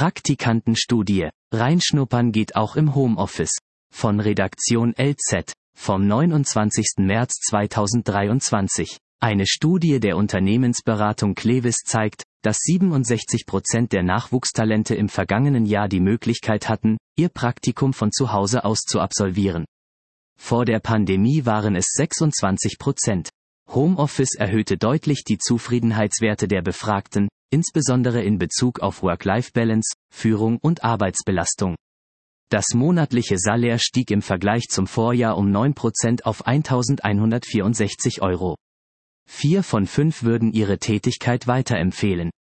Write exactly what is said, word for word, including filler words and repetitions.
Praktikantenstudie. Reinschnuppern geht auch im Homeoffice. Von Redaktion L Z, vom neunundzwanzigsten März zweitausenddreiundzwanzig. Eine Studie der Unternehmensberatung Clevis zeigt, dass siebenundsechzig Prozent der Nachwuchstalente im vergangenen Jahr die Möglichkeit hatten, ihr Praktikum von zu Hause aus zu absolvieren. Vor der Pandemie waren es sechsundzwanzig Prozent. Homeoffice erhöhte deutlich die Zufriedenheitswerte der Befragten, insbesondere in Bezug auf Work-Life-Balance, Führung und Arbeitsbelastung. Das monatliche Salär stieg im Vergleich zum Vorjahr um neun Prozent auf eintausendeinhundertvierundsechzig Euro. Vier von fünf würden ihre Tätigkeit weiterempfehlen.